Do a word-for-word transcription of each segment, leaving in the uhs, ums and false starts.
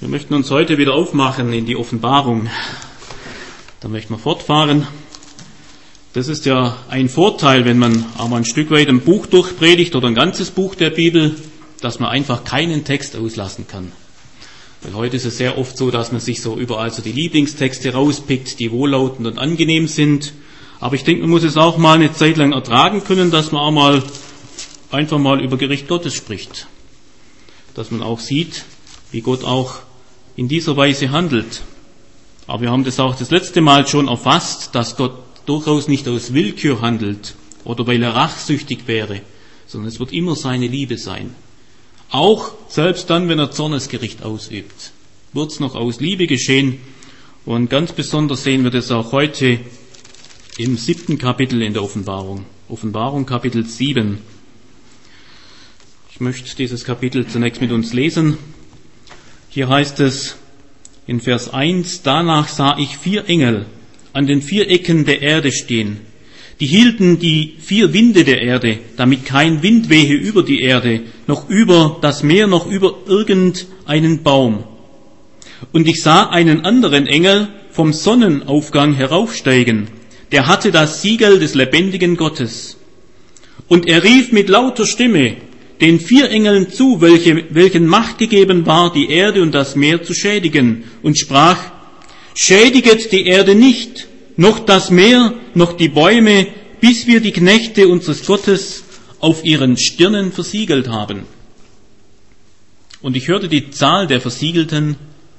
Wir möchten uns heute wieder aufmachen in die Offenbarung. Da möchten wir fortfahren. Das ist ja ein Vorteil, wenn man aber ein Stück weit ein Buch durchpredigt oder ein ganzes Buch der Bibel, dass man einfach keinen Text auslassen kann. Weil heute ist es sehr oft so, dass man sich so überall so die Lieblingstexte rauspickt, die wohllautend und angenehm sind. Aber ich denke, man muss es auch mal eine Zeit lang ertragen können, dass man auch mal einfach mal über Gericht Gottes spricht. Dass man auch sieht, wie Gott auch in dieser Weise handelt. Aber wir haben das auch das letzte Mal schon erfasst, dass Gott durchaus nicht aus Willkür handelt oder weil er rachsüchtig wäre, sondern es wird immer seine Liebe sein. Auch selbst dann, wenn er Zornesgericht ausübt, wird es noch aus Liebe geschehen. Und ganz besonders sehen wir das auch heute im siebten Kapitel in der Offenbarung. Offenbarung Kapitel sieben. Ich möchte dieses Kapitel zunächst mit uns lesen. Hier heißt es in Vers eins, danach sah ich vier Engel an den vier Ecken der Erde stehen. Die hielten die vier Winde der Erde, damit kein Wind wehe über die Erde, noch über das Meer, noch über irgendeinen Baum. Und ich sah einen anderen Engel vom Sonnenaufgang heraufsteigen. Der hatte das Siegel des lebendigen Gottes. Und er rief mit lauter Stimme den vier Engeln zu, welche, welchen Macht gegeben war, die Erde und das Meer zu schädigen, und sprach, schädiget die Erde nicht, noch das Meer, noch die Bäume, bis wir die Knechte unseres Gottes auf ihren Stirnen versiegelt haben. Und ich hörte die Zahl der Versiegelten,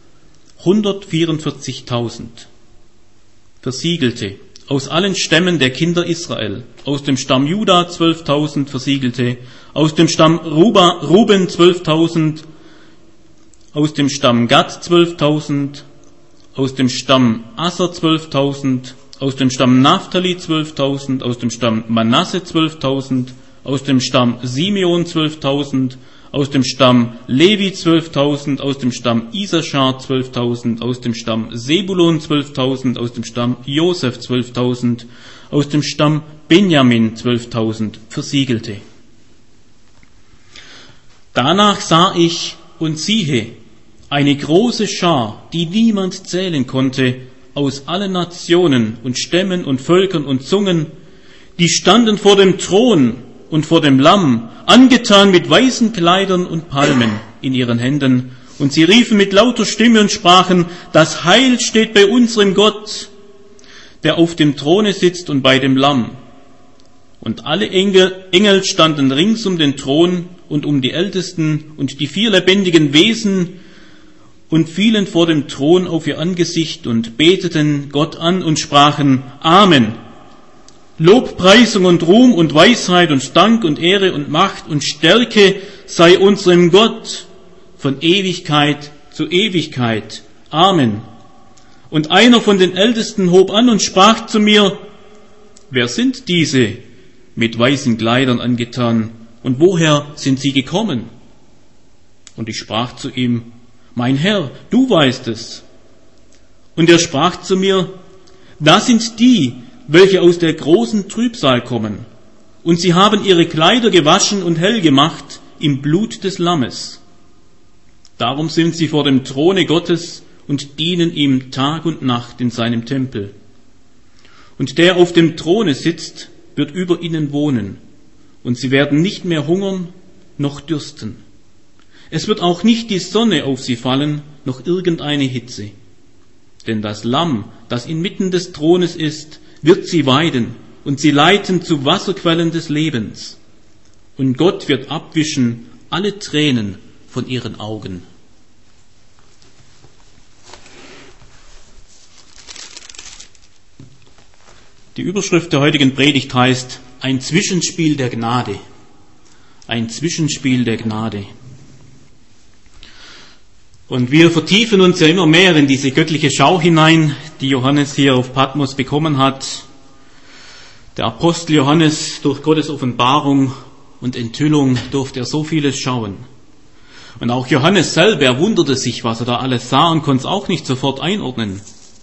hundertvierundvierzigtausend Versiegelte, aus allen Stämmen der Kinder Israel, aus dem Stamm Juda zwölftausend Versiegelte, aus dem Stamm Ruba, Ruben zwölftausend, aus dem Stamm Gad zwölftausend, aus dem Stamm Asser zwölftausend, aus dem Stamm Naphtali zwölftausend, aus dem Stamm Manasse zwölftausend, aus dem Stamm Simeon zwölftausend, aus dem Stamm Levi zwölftausend, aus dem Stamm Isaschar zwölftausend, aus dem Stamm Sebulon zwölftausend, aus dem Stamm Josef zwölftausend, aus dem Stamm Benjamin zwölftausend Versiegelte. Danach sah ich und siehe, eine große Schar, die niemand zählen konnte, aus allen Nationen und Stämmen und Völkern und Zungen, die standen vor dem Thron und vor dem Lamm, angetan mit weißen Kleidern und Palmen in ihren Händen. Und sie riefen mit lauter Stimme und sprachen, das Heil steht bei unserem Gott, der auf dem Throne sitzt und bei dem Lamm. Und alle Engel, Engel standen rings um den Thron und um die Ältesten und die vier lebendigen Wesen und fielen vor dem Thron auf ihr Angesicht und beteten Gott an und sprachen, Amen. Lobpreisung und Ruhm und Weisheit und Dank und Ehre und Macht und Stärke sei unserem Gott von Ewigkeit zu Ewigkeit. Amen. Und einer von den Ältesten hob an und sprach zu mir, wer sind diese mit weißen Kleidern angetan und woher sind sie gekommen? Und ich sprach zu ihm, mein Herr, du weißt es. Und er sprach zu mir, das sind die, welche aus der großen Trübsal kommen, und sie haben ihre Kleider gewaschen und hell gemacht im Blut des Lammes. Darum sind sie vor dem Throne Gottes und dienen ihm Tag und Nacht in seinem Tempel. Und der auf dem Throne sitzt, wird über ihnen wohnen, und sie werden nicht mehr hungern noch dürsten. Es wird auch nicht die Sonne auf sie fallen, noch irgendeine Hitze. Denn das Lamm, das inmitten des Thrones ist, wird sie weiden und sie leiten zu Wasserquellen des Lebens. Und Gott wird abwischen alle Tränen von ihren Augen. Die Überschrift der heutigen Predigt heißt, ein Zwischenspiel der Gnade. Ein Zwischenspiel der Gnade. Und wir vertiefen uns ja immer mehr in diese göttliche Schau hinein, die Johannes hier auf Patmos bekommen hat. Der Apostel Johannes, durch Gottes Offenbarung und Enthüllung durfte er so vieles schauen. Und auch Johannes selber, er wunderte sich, was er da alles sah und konnte es auch nicht sofort einordnen.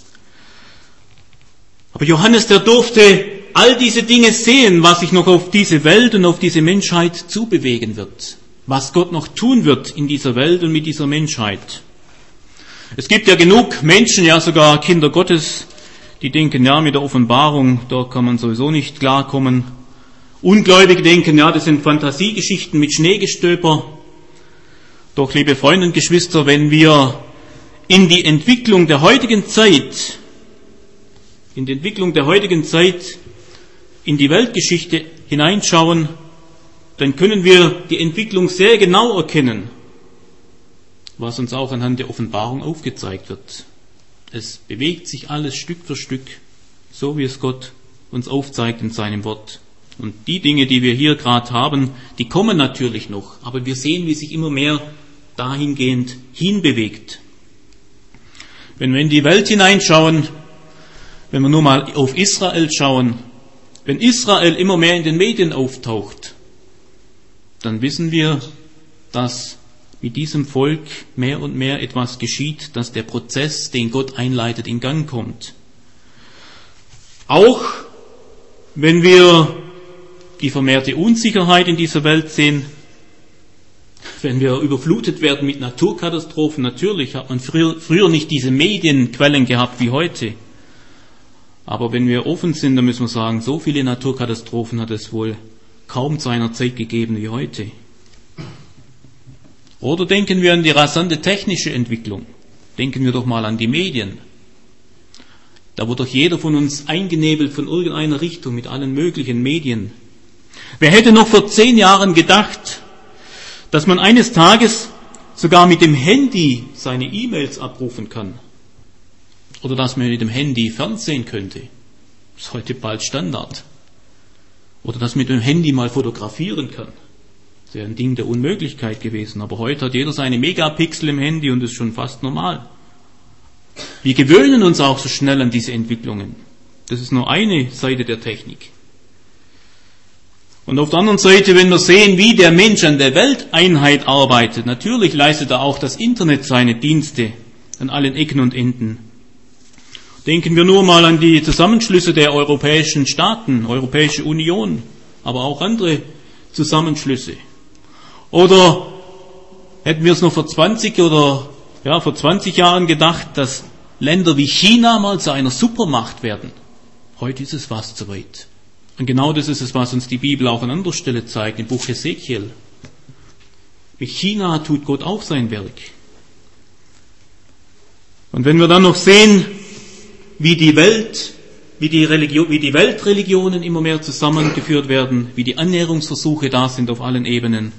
Aber Johannes, der durfte all diese Dinge sehen, was sich noch auf diese Welt und auf diese Menschheit zubewegen wird. Was Gott noch tun wird in dieser Welt und mit dieser Menschheit. Es gibt ja genug Menschen, ja sogar Kinder Gottes, die denken, ja mit der Offenbarung, da kann man sowieso nicht klarkommen. Ungläubige denken, ja das sind Fantasiegeschichten mit Schneegestöber. Doch liebe Freunde und Geschwister, wenn wir in die Entwicklung der heutigen Zeit, in die Entwicklung der heutigen Zeit, in die Weltgeschichte hineinschauen, dann können wir die Entwicklung sehr genau erkennen, was uns auch anhand der Offenbarung aufgezeigt wird. Es bewegt sich alles Stück für Stück, so wie es Gott uns aufzeigt in seinem Wort. Und die Dinge, die wir hier gerade haben, die kommen natürlich noch, aber wir sehen, wie sich immer mehr dahingehend hinbewegt. Wenn wir in die Welt hineinschauen, wenn wir nur mal auf Israel schauen, wenn Israel immer mehr in den Medien auftaucht, dann wissen wir, dass mit diesem Volk mehr und mehr etwas geschieht, dass der Prozess, den Gott einleitet, in Gang kommt. Auch wenn wir die vermehrte Unsicherheit in dieser Welt sehen, wenn wir überflutet werden mit Naturkatastrophen, natürlich hat man früher, früher nicht diese Medienquellen gehabt wie heute. Aber wenn wir offen sind, dann müssen wir sagen, so viele Naturkatastrophen hat es wohl kaum zu einer Zeit gegeben wie heute. Oder denken wir an die rasante technische Entwicklung. Denken wir doch mal an die Medien. Da wird doch jeder von uns eingenebelt von irgendeiner Richtung mit allen möglichen Medien. Wer hätte noch vor zehn Jahren gedacht, dass man eines Tages sogar mit dem Handy seine E-Mails abrufen kann? Oder dass man mit dem Handy fernsehen könnte? Das ist heute bald Standard. Oder dass man mit dem Handy mal fotografieren kann. Das wäre ein Ding der Unmöglichkeit gewesen. Aber heute hat jeder seine Megapixel im Handy und das ist schon fast normal. Wir gewöhnen uns auch so schnell an diese Entwicklungen. Das ist nur eine Seite der Technik. Und auf der anderen Seite, wenn wir sehen, wie der Mensch an der Welteinheit arbeitet, natürlich leistet er auch das Internet seine Dienste an allen Ecken und Enden. Denken wir nur mal an die Zusammenschlüsse der europäischen Staaten, Europäische Union, aber auch andere Zusammenschlüsse. Oder hätten wir es noch vor zwanzig oder ja, vor zwanzig Jahren gedacht, dass Länder wie China mal zu einer Supermacht werden? Heute ist es fast soweit. Und genau das ist es, was uns die Bibel auch an anderer Stelle zeigt, im Buch Hesekiel. Mit China tut Gott auch sein Werk. Und wenn wir dann noch sehen, wie die Welt, wie die Religion, wie die Weltreligionen immer mehr zusammengeführt werden, wie die Annäherungsversuche da sind auf allen Ebenen.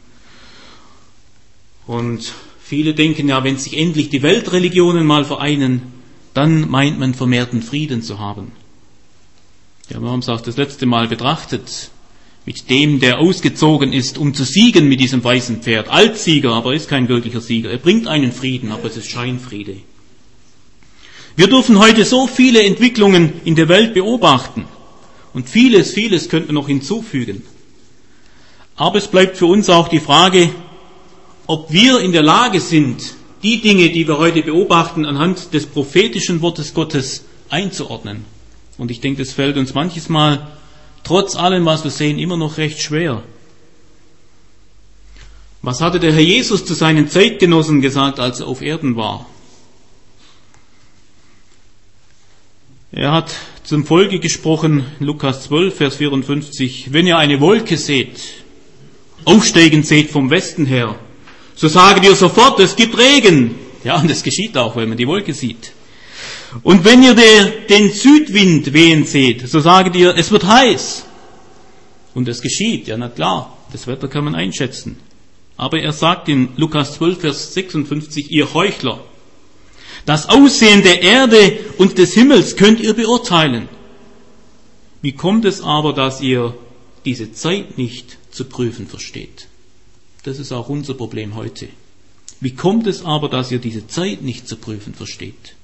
Und viele denken ja, wenn sich endlich die Weltreligionen mal vereinen, dann meint man vermehrten Frieden zu haben. Ja, wir haben es auch das letzte Mal betrachtet, mit dem, der ausgezogen ist, um zu siegen mit diesem weißen Pferd. Altsieger, aber er ist kein wirklicher Sieger. Er bringt einen Frieden, aber es ist Scheinfriede. Wir dürfen heute so viele Entwicklungen in der Welt beobachten. Und vieles, vieles könnten wir noch hinzufügen. Aber es bleibt für uns auch die Frage, ob wir in der Lage sind, die Dinge, die wir heute beobachten, anhand des prophetischen Wortes Gottes einzuordnen. Und ich denke, das fällt uns manches Mal, trotz allem, was wir sehen, immer noch recht schwer. Was hatte der Herr Jesus zu seinen Zeitgenossen gesagt, als er auf Erden war? Er hat zum Volke gesprochen, Lukas zwölf, Vers vierundfünfzig, wenn ihr eine Wolke seht, aufsteigen seht vom Westen her, so saget ihr sofort, es gibt Regen. Ja, und das geschieht auch, wenn man die Wolke sieht. Und wenn ihr den Südwind wehen seht, so saget ihr, es wird heiß. Und es geschieht, ja na klar, das Wetter kann man einschätzen. Aber er sagt in Lukas zwölf, Vers sechsundfünfzig, ihr Heuchler, das Aussehen der Erde und des Himmels könnt ihr beurteilen. Wie kommt es aber, dass ihr diese Zeit nicht zu prüfen versteht? Das ist auch unser Problem heute. Wie kommt es aber, dass ihr diese Zeit nicht zu prüfen versteht?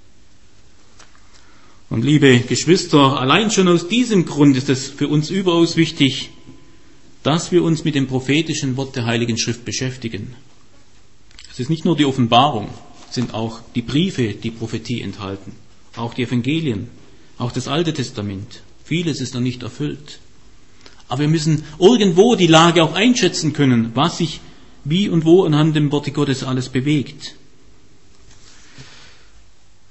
Und liebe Geschwister, allein schon aus diesem Grund ist es für uns überaus wichtig, dass wir uns mit dem prophetischen Wort der Heiligen Schrift beschäftigen. Es ist nicht nur die Offenbarung, es sind auch die Briefe, die Prophetie enthalten, auch die Evangelien, auch das Alte Testament. Vieles ist noch nicht erfüllt. Aber wir müssen irgendwo die Lage auch einschätzen können, was sich wie und wo anhand dem Worte Gottes alles bewegt.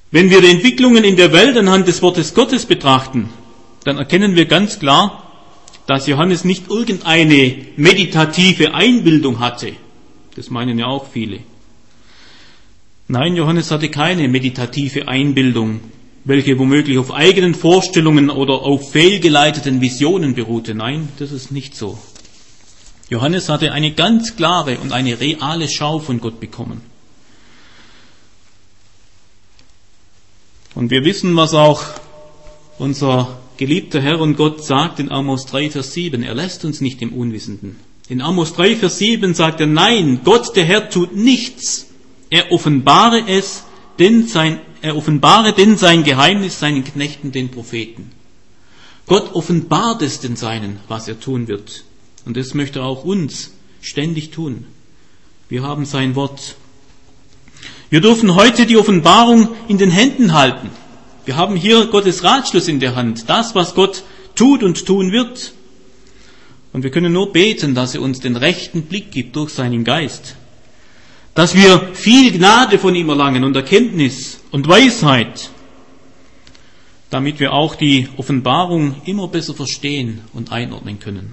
Wenn wir die Entwicklungen in der Welt anhand des Wortes Gottes betrachten, dann erkennen wir ganz klar, dass Johannes nicht irgendeine meditative Einbildung hatte. Das meinen ja auch viele. Nein, Johannes hatte keine meditative Einbildung, welche womöglich auf eigenen Vorstellungen oder auf fehlgeleiteten Visionen beruhte. Nein, das ist nicht so. Johannes hatte eine ganz klare und eine reale Schau von Gott bekommen. Und wir wissen, was auch unser geliebter Herr und Gott sagt in Amos drei, Vers sieben. Er lässt uns nicht im Unwissenden. In Amos drei, Vers sieben sagt er, nein, Gott der Herr tut nichts. Er offenbare es, denn sein, er offenbare denn sein Geheimnis seinen Knechten, den Propheten. Gott offenbart es den Seinen, was er tun wird. Und das möchte er auch uns ständig tun. Wir haben sein Wort. Wir dürfen heute die Offenbarung in den Händen halten. Wir haben hier Gottes Ratschluss in der Hand, das, was Gott tut und tun wird. Und wir können nur beten, dass er uns den rechten Blick gibt durch seinen Geist. Dass wir viel Gnade von ihm erlangen und Erkenntnis und Weisheit, damit wir auch die Offenbarung immer besser verstehen und einordnen können.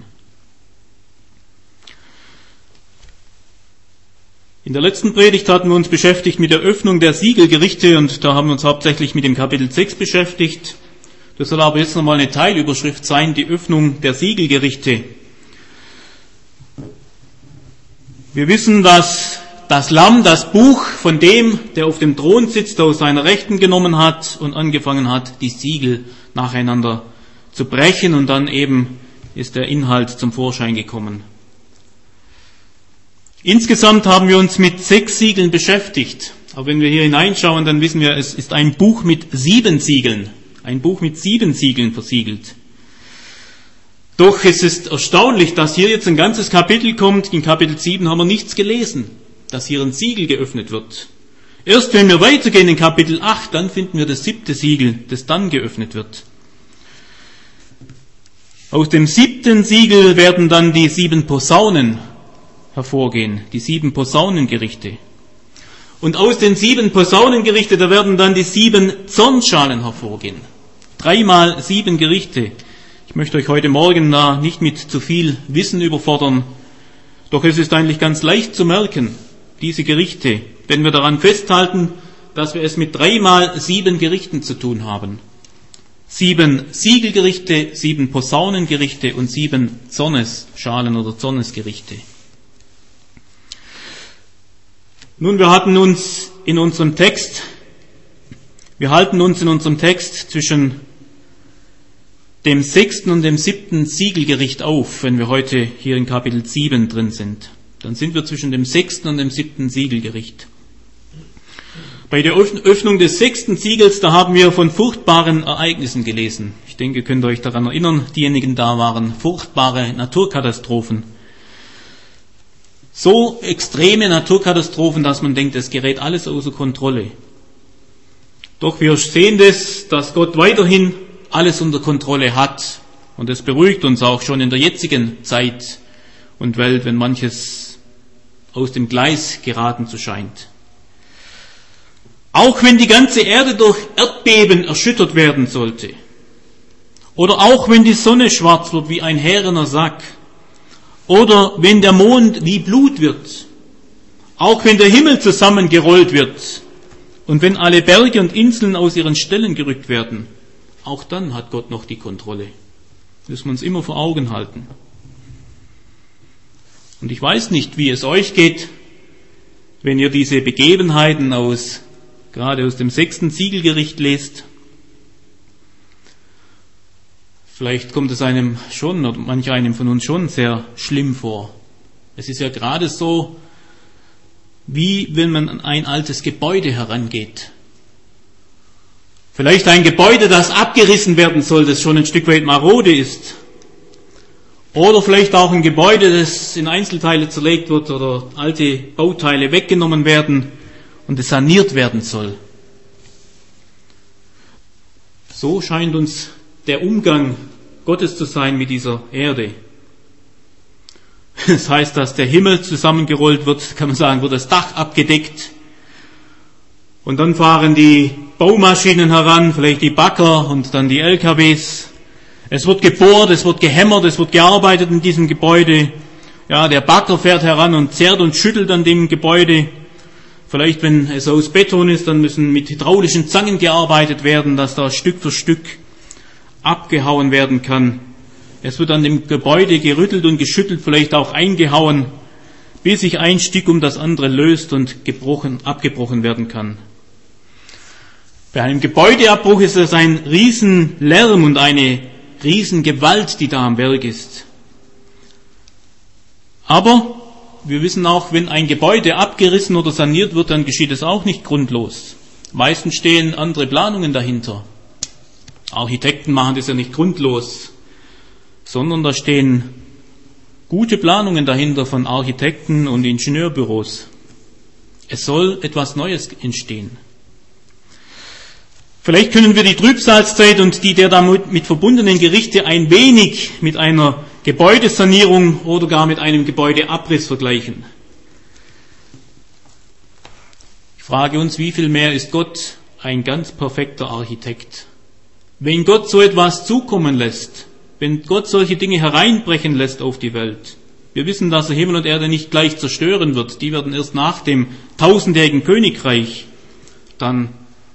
In der letzten Predigt hatten wir uns beschäftigt mit der Öffnung der Siegelgerichte und da haben wir uns hauptsächlich mit dem Kapitel sechs beschäftigt. Das soll aber jetzt nochmal eine Teilüberschrift sein, die Öffnung der Siegelgerichte. Wir wissen, dass das Lamm das Buch von dem, der auf dem Thron sitzt, aus seiner Rechten genommen hat und angefangen hat, die Siegel nacheinander zu brechen und dann eben ist der Inhalt zum Vorschein gekommen. Insgesamt haben wir uns mit sechs Siegeln beschäftigt. Aber wenn wir hier hineinschauen, dann wissen wir, es ist ein Buch mit sieben Siegeln. Ein Buch mit sieben Siegeln versiegelt. Doch es ist erstaunlich, dass hier jetzt ein ganzes Kapitel kommt. In Kapitel sieben haben wir nichts gelesen, dass hier ein Siegel geöffnet wird. Erst wenn wir weitergehen in Kapitel acht, dann finden wir das siebte Siegel, das dann geöffnet wird. Aus dem siebten Siegel werden dann die sieben Posaunen hervorgehen, die sieben Posaunengerichte. Und aus den sieben Posaunengerichte, da werden dann die sieben Zornschalen hervorgehen. Dreimal sieben Gerichte. Ich möchte euch heute Morgen da nicht mit zu viel Wissen überfordern, doch es ist eigentlich ganz leicht zu merken, diese Gerichte, wenn wir daran festhalten, dass wir es mit dreimal sieben Gerichten zu tun haben. Sieben Siegelgerichte, sieben Posaunengerichte und sieben Zornesschalen oder Zornesgerichte. Nun, wir hatten uns in unserem Text, wir halten uns in unserem Text zwischen dem sechsten und dem siebten Siegelgericht auf, wenn wir heute hier in Kapitel sieben drin sind. Dann sind wir zwischen dem sechsten und dem siebten Siegelgericht. Bei der Öffnung des sechsten Siegels, da haben wir von furchtbaren Ereignissen gelesen. Ich denke, ihr könnt euch daran erinnern, diejenigen da waren furchtbare Naturkatastrophen. So extreme Naturkatastrophen, dass man denkt, es gerät alles außer Kontrolle. Doch wir sehen das, dass Gott weiterhin alles unter Kontrolle hat. Und es beruhigt uns auch schon in der jetzigen Zeit und Welt, wenn manches aus dem Gleis geraten zu scheint. Auch wenn die ganze Erde durch Erdbeben erschüttert werden sollte, oder auch wenn die Sonne schwarz wird wie ein härener Sack, oder wenn der Mond wie Blut wird, auch wenn der Himmel zusammengerollt wird und wenn alle Berge und Inseln aus ihren Stellen gerückt werden, auch dann hat Gott noch die Kontrolle. Das müssen wir uns immer vor Augen halten. Und ich weiß nicht, wie es euch geht, wenn ihr diese Begebenheiten aus, gerade aus dem sechsten Siegelgericht lest. Vielleicht kommt es einem schon, oder manch einem von uns schon sehr schlimm vor. Es ist ja gerade so, wie wenn man an ein altes Gebäude herangeht. Vielleicht ein Gebäude, das abgerissen werden soll, das schon ein Stück weit marode ist. Oder vielleicht auch ein Gebäude, das in Einzelteile zerlegt wird oder alte Bauteile weggenommen werden und es saniert werden soll. So scheint uns der Umgang Gottes zu sein mit dieser Erde. Das heißt, dass der Himmel zusammengerollt wird, kann man sagen, wird das Dach abgedeckt und dann fahren die Baumaschinen heran, vielleicht die Bagger und dann die L K Ws. Es wird gebohrt, es wird gehämmert, es wird gearbeitet in diesem Gebäude. Ja, der Bagger fährt heran und zerrt und schüttelt an dem Gebäude. Vielleicht, wenn es aus Beton ist, dann müssen mit hydraulischen Zangen gearbeitet werden, dass da Stück für Stück abgehauen werden kann. Es wird an dem Gebäude gerüttelt und geschüttelt, vielleicht auch eingehauen, bis sich ein Stück um das andere löst und gebrochen, abgebrochen werden kann. Bei einem Gebäudeabbruch ist es ein Riesenlärm und eine Riesengewalt, die da am Werk ist. Aber wir wissen auch, wenn ein Gebäude abgerissen oder saniert wird, dann geschieht es auch nicht grundlos. Meistens stehen andere Planungen dahinter. Architekten machen das ja nicht grundlos, sondern da stehen gute Planungen dahinter von Architekten und Ingenieurbüros. Es soll etwas Neues entstehen. Vielleicht können wir die Trübsalzeit und die der damit mit verbundenen Gerichte ein wenig mit einer Gebäudesanierung oder gar mit einem Gebäudeabriss vergleichen. Ich frage uns, wie viel mehr ist Gott ein ganz perfekter Architekt? Wenn Gott so etwas zukommen lässt, wenn Gott solche Dinge hereinbrechen lässt auf die Welt, wir wissen, dass er Himmel und Erde nicht gleich zerstören wird, die werden erst nach dem tausendjährigen Königreich dann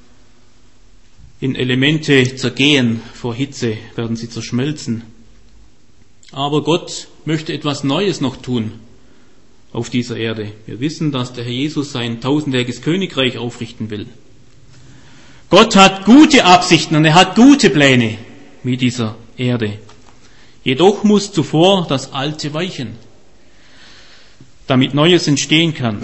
in Elemente zergehen, vor Hitze werden sie zerschmelzen. Aber Gott möchte etwas Neues noch tun auf dieser Erde. Wir wissen, dass der Herr Jesus sein tausendjähriges Königreich aufrichten will. Gott hat gute Absichten und er hat gute Pläne mit dieser Erde. Jedoch muss zuvor das Alte weichen, damit Neues entstehen kann.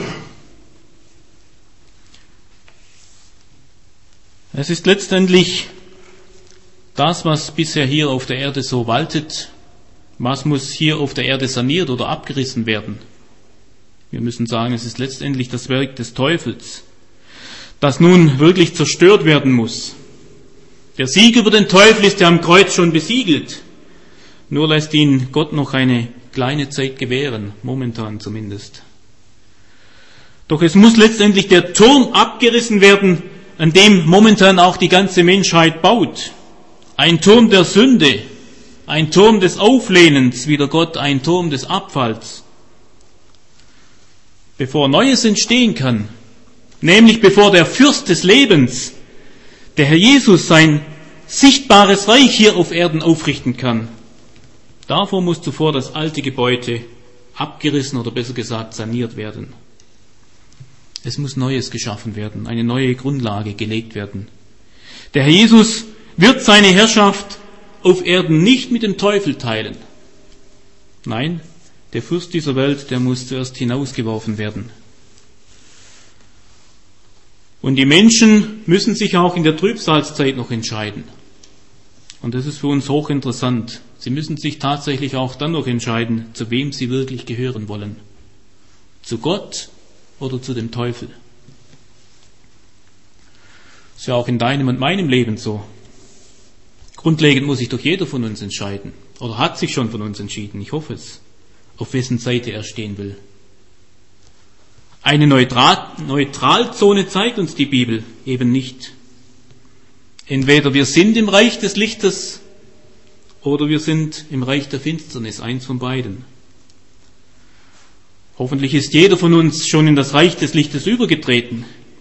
Es ist letztendlich das, was bisher hier auf der Erde so waltet. Was muss hier auf der Erde saniert oder abgerissen werden? Wir müssen sagen, es ist letztendlich das Werk des Teufels, das nun wirklich zerstört werden muss. Der Sieg über den Teufel ist ja am Kreuz schon besiegelt. Nur lässt ihn Gott noch eine kleine Zeit gewähren, momentan zumindest. Doch es muss letztendlich der Turm abgerissen werden, an dem momentan auch die ganze Menschheit baut. Ein Turm der Sünde, ein Turm des Auflehnens, wider Gott, ein Turm des Abfalls. Bevor Neues entstehen kann, nämlich bevor der Fürst des Lebens, der Herr Jesus, sein sichtbares Reich hier auf Erden aufrichten kann, davor muss zuvor das alte Gebäude abgerissen oder besser gesagt saniert werden. Es muss Neues geschaffen werden, eine neue Grundlage gelegt werden. Der Herr Jesus wird seine Herrschaft auf Erden nicht mit dem Teufel teilen. Nein, der Fürst dieser Welt, der muss zuerst hinausgeworfen werden. Und die Menschen müssen sich auch in der Trübsalzeit noch entscheiden. Und das ist für uns hochinteressant. Sie müssen sich tatsächlich auch dann noch entscheiden, zu wem sie wirklich gehören wollen. Zu Gott oder zu dem Teufel. Das ist ja auch in deinem und meinem Leben so. Grundlegend muss sich doch jeder von uns entscheiden. Oder hat sich schon von uns entschieden, ich hoffe es, auf wessen Seite er stehen will. Eine Neutral- Neutralzone zeigt uns die Bibel eben nicht. Entweder wir sind im Reich des Lichtes oder wir sind im Reich der Finsternis, eins von beiden. Hoffentlich ist jeder von uns schon in das Reich des Lichtes übergetreten.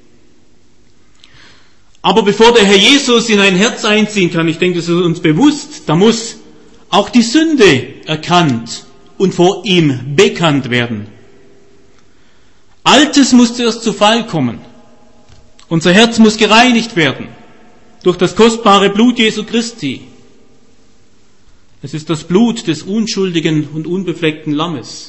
Aber bevor der Herr Jesus in ein Herz einziehen kann, ich denke, das ist uns bewusst, da muss auch die Sünde erkannt und vor ihm bekannt werden. Altes muss zuerst zu Fall kommen. Unser Herz muss gereinigt werden durch das kostbare Blut Jesu Christi. Es ist das Blut des unschuldigen und unbefleckten Lammes.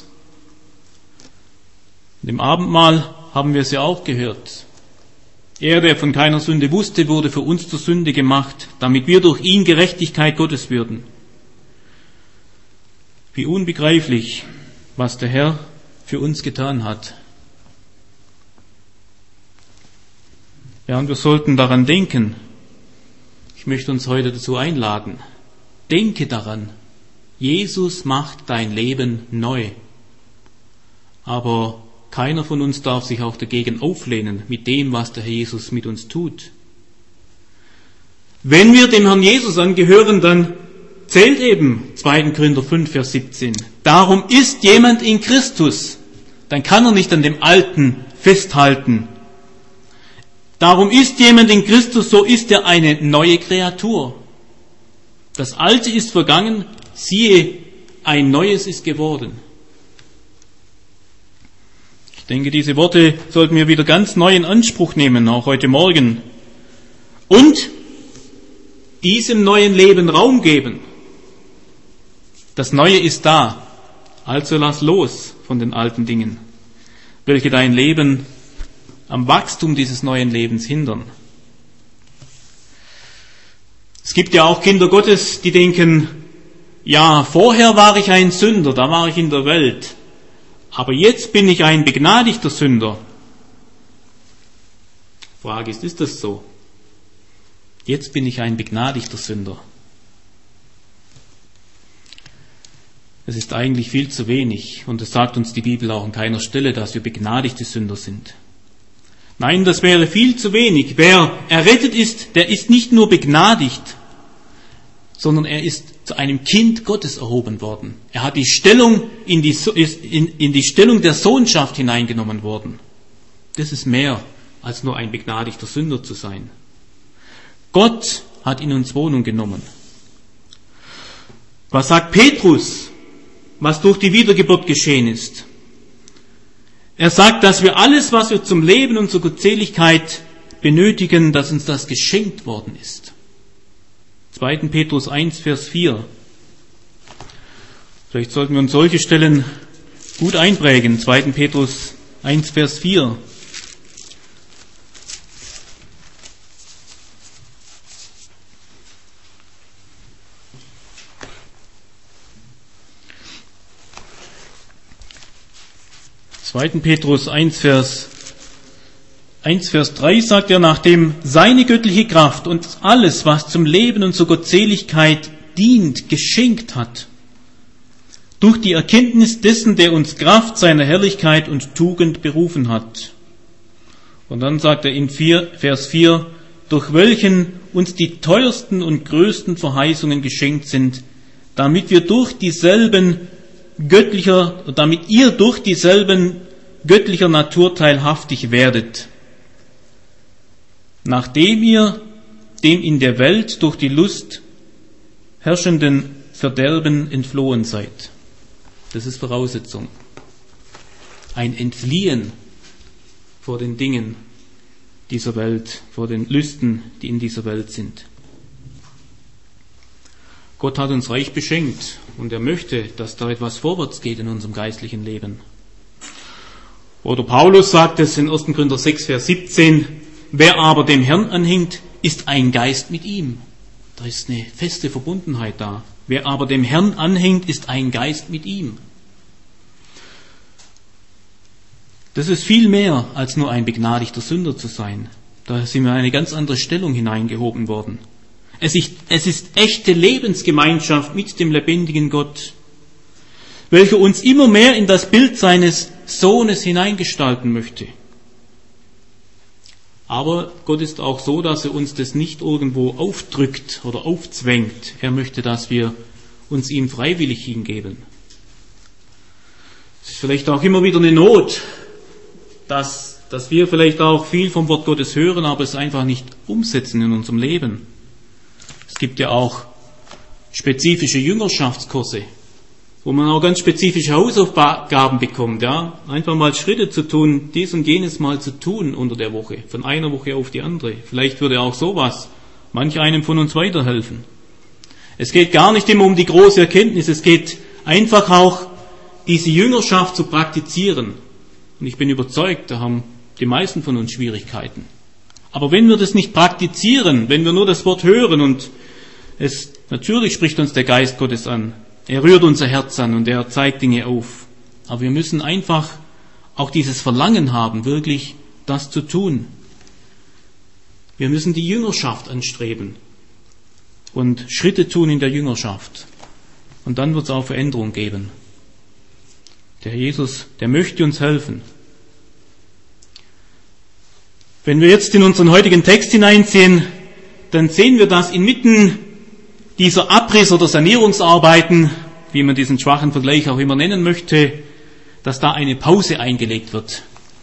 Und im Abendmahl haben wir es ja auch gehört. Er, der von keiner Sünde wusste, wurde für uns zur Sünde gemacht, damit wir durch ihn Gerechtigkeit Gottes würden. Wie unbegreiflich, was der Herr für uns getan hat. Ja, und wir sollten daran denken. Ich möchte uns heute dazu einladen. Denke daran, Jesus macht dein Leben neu. Aber keiner von uns darf sich auch dagegen auflehnen mit dem, was der Herr Jesus mit uns tut. Wenn wir dem Herrn Jesus angehören, dann zählt eben zweiter Korinther fünf, Vers siebzehn. Darum ist jemand in Christus, dann kann er nicht an dem Alten festhalten. Darum ist jemand in Christus, so ist er eine neue Kreatur. Das Alte ist vergangen, siehe, ein Neues ist geworden. Ich denke, diese Worte sollten wir wieder ganz neu in Anspruch nehmen, auch heute Morgen. Und diesem neuen Leben Raum geben. Das Neue ist da, also lass los von den alten Dingen, welche dein Leben am Wachstum dieses neuen Lebens hindern. Es gibt ja auch Kinder Gottes, die denken, ja, vorher war ich ein Sünder, da war ich in der Welt, aber jetzt bin ich ein begnadigter Sünder. Frage ist, ist das so? Jetzt bin ich ein begnadigter Sünder. Es ist eigentlich viel zu wenig und es sagt uns die Bibel auch an keiner Stelle, dass wir begnadigte Sünder sind. Nein, das wäre viel zu wenig. Wer errettet ist, der ist nicht nur begnadigt, sondern er ist zu einem Kind Gottes erhoben worden. Er hat die Stellung in die, in, in die Stellung der Sohnschaft hineingenommen worden. Das ist mehr als nur ein begnadigter Sünder zu sein. Gott hat in uns Wohnung genommen. Was sagt Petrus, was durch die Wiedergeburt geschehen ist? Er sagt, dass wir alles, was wir zum Leben und zur Gottseligkeit benötigen, dass uns das geschenkt worden ist. zweiter Petrus eins, Vers vier. Vielleicht sollten wir uns solche Stellen gut einprägen. zweiter Petrus eins, Vers vier. zweiter Petrus eins, Vers eins, Vers drei sagt er, nachdem seine göttliche Kraft uns alles, was zum Leben und zur Gottseligkeit dient, geschenkt hat, durch die Erkenntnis dessen, der uns Kraft seiner Herrlichkeit und Tugend berufen hat. Und dann sagt er in vier, Vers vier, durch welchen uns die teuersten und größten Verheißungen geschenkt sind, damit wir durch dieselben göttlicher, damit ihr durch dieselben göttlicher Natur teilhaftig werdet, nachdem ihr dem in der Welt durch die Lust herrschenden Verderben entflohen seid. Das ist Voraussetzung. Ein Entfliehen vor den Dingen dieser Welt, vor den Lüsten, die in dieser Welt sind. Gott hat uns reich beschenkt und er möchte, dass da etwas vorwärts geht in unserem geistlichen Leben. Oder Paulus sagt es in erster Korinther sechs, Vers siebzehn, wer aber dem Herrn anhängt, ist ein Geist mit ihm. Da ist eine feste Verbundenheit da. Wer aber dem Herrn anhängt, ist ein Geist mit ihm. Das ist viel mehr als nur ein begnadigter Sünder zu sein. Da sind wir in eine ganz andere Stellung hineingehoben worden. Es ist, es ist echte Lebensgemeinschaft mit dem lebendigen Gott, welcher uns immer mehr in das Bild seines Sohnes hineingestalten möchte. Aber Gott ist auch so, dass er uns das nicht irgendwo aufdrückt oder aufzwängt. Er möchte, dass wir uns ihm freiwillig hingeben. Es ist vielleicht auch immer wieder eine Not, dass, dass wir vielleicht auch viel vom Wort Gottes hören, aber es einfach nicht umsetzen in unserem Leben. Es gibt ja auch spezifische Jüngerschaftskurse, wo man auch ganz spezifische Hausaufgaben bekommt, ja, einfach mal Schritte zu tun, dies und jenes mal zu tun unter der Woche, von einer Woche auf die andere. Vielleicht würde auch sowas manch einem von uns weiterhelfen. Es geht gar nicht immer um die große Erkenntnis, es geht einfach auch, diese Jüngerschaft zu praktizieren. Und ich bin überzeugt, da haben die meisten von uns Schwierigkeiten. Aber wenn wir das nicht praktizieren, wenn wir nur das Wort hören und es, natürlich spricht uns der Geist Gottes an, er rührt unser Herz an und er zeigt Dinge auf. Aber wir müssen einfach auch dieses Verlangen haben, wirklich das zu tun. Wir müssen die Jüngerschaft anstreben und Schritte tun in der Jüngerschaft. Und dann wird es auch Veränderung geben. Der Jesus, der möchte uns helfen. Wenn wir jetzt in unseren heutigen Text hineinsehen, dann sehen wir, dass inmitten dieser Abriss- oder Sanierungsarbeiten, wie man diesen schwachen Vergleich auch immer nennen möchte, dass da eine Pause eingelegt wird.